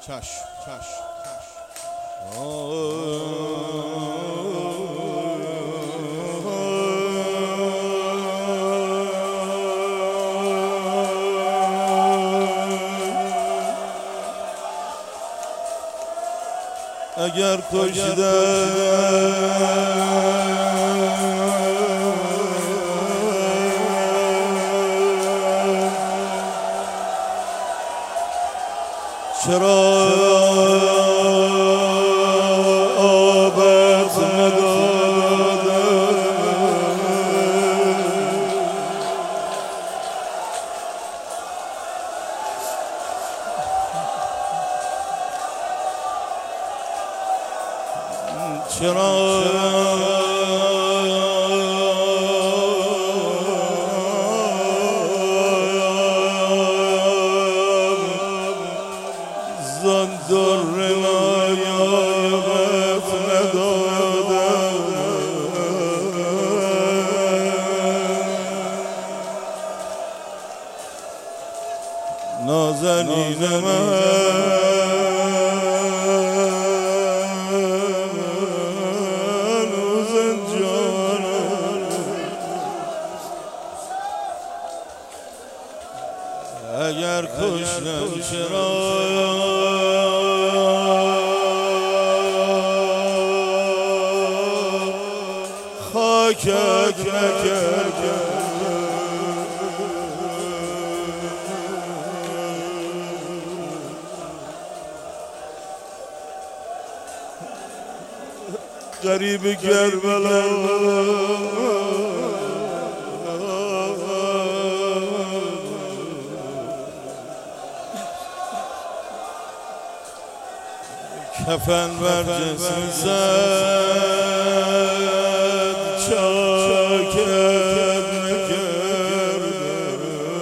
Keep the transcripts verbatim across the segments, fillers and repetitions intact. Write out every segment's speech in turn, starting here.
چشم چشم اگر کشیده چرا آبت نداده چرا زندر نایابت نداده نازنین من اگر کشتم چرا خاکت نکردم غریب کربلا کفن بر جسم زد چاکت نکردم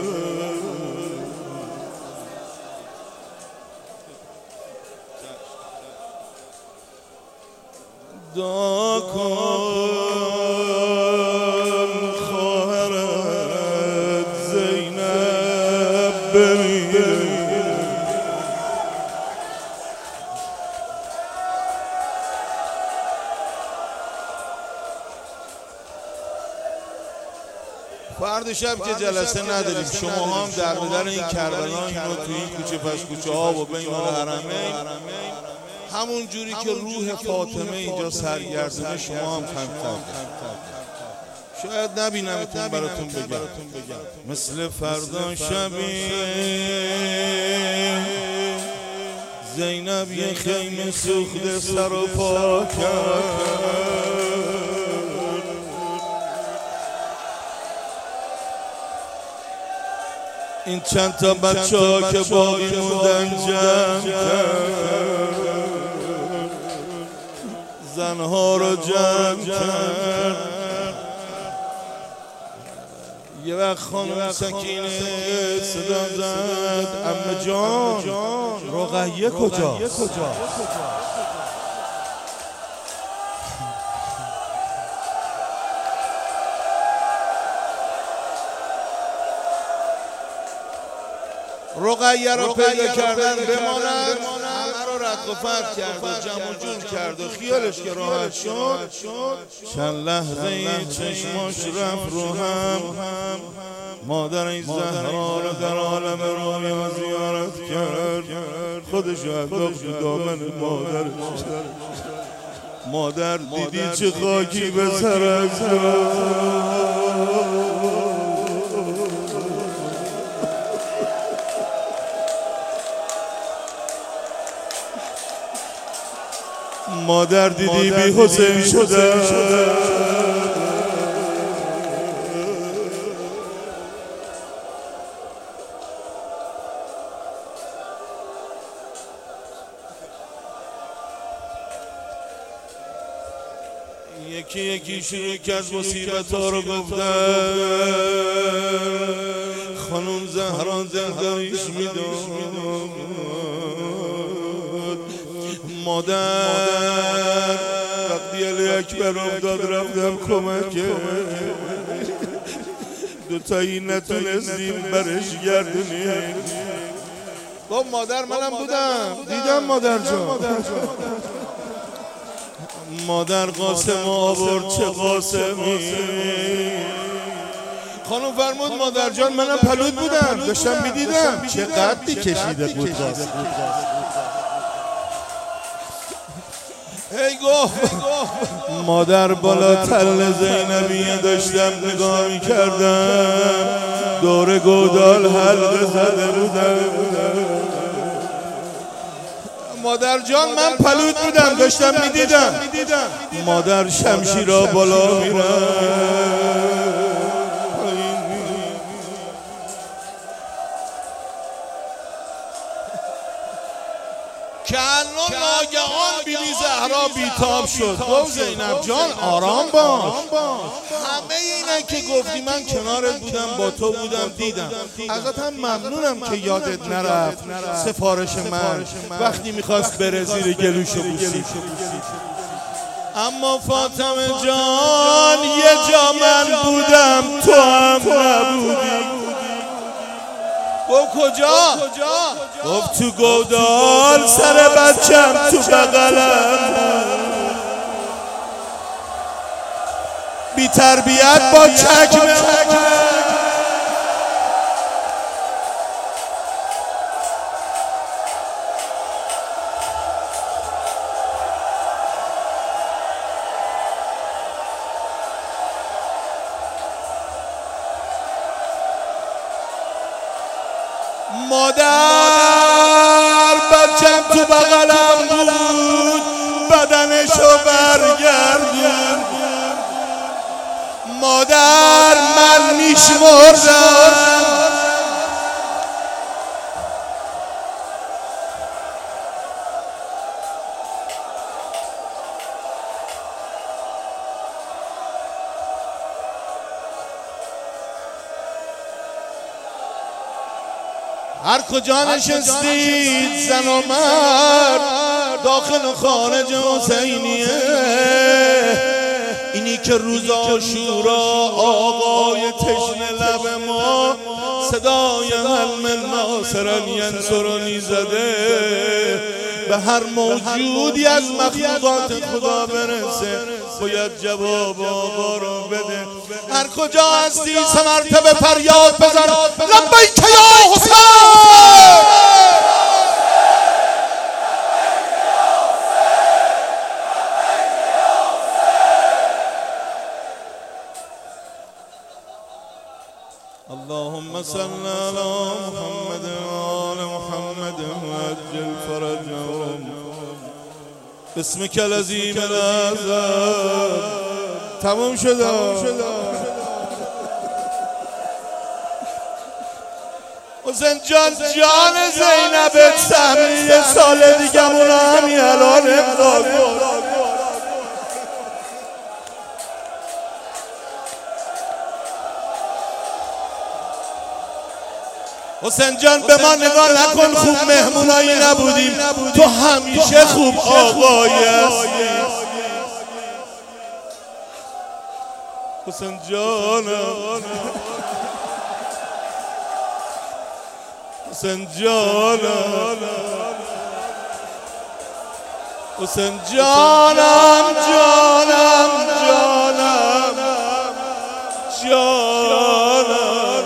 دعا کن خواهرت زینب بمیره فردا شب که جلسه نداریم شما هم در بدر این کربلا اینو تو این کوچه پس کوچه ها و بین الحرمین همون جوری که روح فاطمه اینجا سرگردونه شما هم کمتر شاید نبینمتون براتون بگم مثل فردا شبی زینب یه خیمه سوخته سر و پا کرد این چند تا بچه ها که باقی موندن جمع کرد زنها رو جمع کرد یه وقت خانم سکینه صدا زد عمه جان رقیه کجا؟ رقیه رو پیدا کردن بماند همه رو رد و فتح کرد و جمع و جور کرد و خیالش که راحت شد چند لحظه این چشماش رفت رو هم مادر این زهرا رو در عالم رویا زیارت کرد خودش رو انداخت تو دامن مادرش مادر دیدی چه خاکی به سرش مادر دیدی بی حسین شده یکی یکی شروع کرد مصیبت ها رو گفتن خانم زهرا دلداریش میداد مادر وقتی علی اکبر افتاد رفتم کمک دوتایی نتونستیم برش گردونیم گفت مادر منم بودم دیدم مادر جان. مادر قاسم آورد چه قاسمی. خانم فرمود مادر جان منم پلود بودم داشتم میدیدم چه قدی کشیده بود قاسم. ای گفت مادر بالا تل زینبیه داشتم نگاه میکردم دور گودال حلقه زده بودم. مادر جان من پلود بودم داشتم میدیدم. مادر شمشیرا بالا میرم. که الان ناگهان بیبی زهرا بیتاب شد. گفت زینب جان آرام باش. همه اینا که گفتی من کنارت بودم با تو بودم دیدم. ازت هم ممنونم که یادت نرفت سفارش من وقتی میخواست بره زیر گلوشو بوسی. اما فاطمه جان یه جا من بودم تو هم نبودی. گفت کجا؟ گفت تو گودال سر بچم تو بغلم بی تربیت با چکمه. مادر بچم تو بغلم بود بدنشو برگردون. مادر من میشمردم هر کجا نشستید زن و مرد داخل و خارج حسینیه. اینی که روز عاشورا آقای تشنه لب ما صدای علم ناصرن ینصرنی زده به هر موجودی از مخلوقات خدا برسه باید جواب آقا رو بده. هر کجا هستی سه مرتبه فریاد بزن لبیک یا حسین. اللهم صل على محمد و آل محمد وعجل فرجهم باسمك العظیم الاعظم. تموم شد. حسین جان جان زینب سهمی یه سال دیگه مون همین الان امضا کن. حسین جان به ما نگاه نکن خوب مهمونایی نبودیم تو همیشه خوب آقایی هستی. حسین جانم حسین جانم حسین جانم جانم جانم جانم.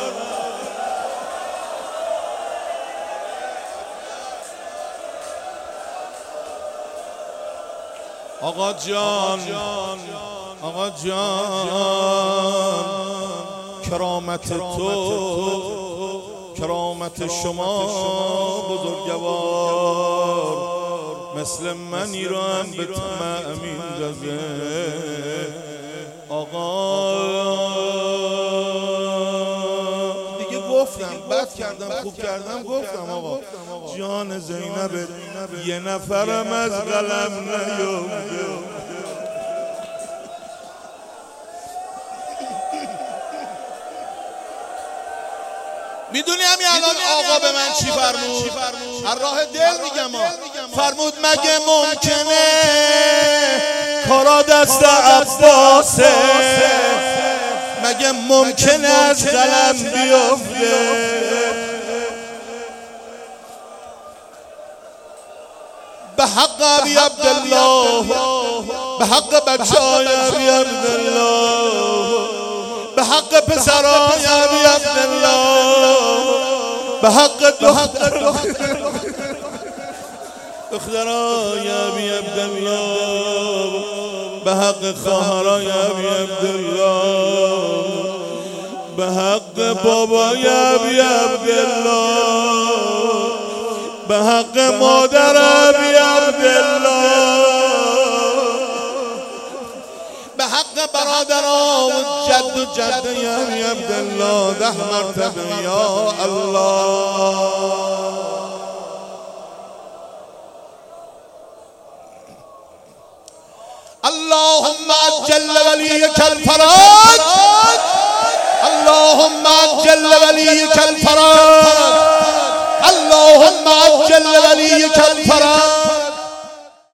آقا جان آقا جان کرامت تو کرامت شما بزرگوار مثل منی را هم به طمع میندازه. آقا دیگه گفتم بد کردم خوب کردم گفتم آقا جان زینب یه نفرم از قلم نیفته. میدونی همین الان آقا به من چی فرمود؟ از راه دل میگم فرمود مگه ممکنه کارا دست عباسه مگه ممکنه از قلم بیفته. به حق ابی عبدالله، به حق بچه‌های ابی عبدالله، به حق پسرای ابی عبدالله، به حق دختر دخترای ابی عبدالله، به حق خواهرای ابی عبدالله، به حق بابای ابی عبدالله، به حق مادر ابی عبدالله، به حق برادران و جد و جده ابی عبدالله ده مرتبه یا الله. اللهم عجل وليك الفرج، اللهم عجل وليك الفرج، اللهم عجل وليك الفرج.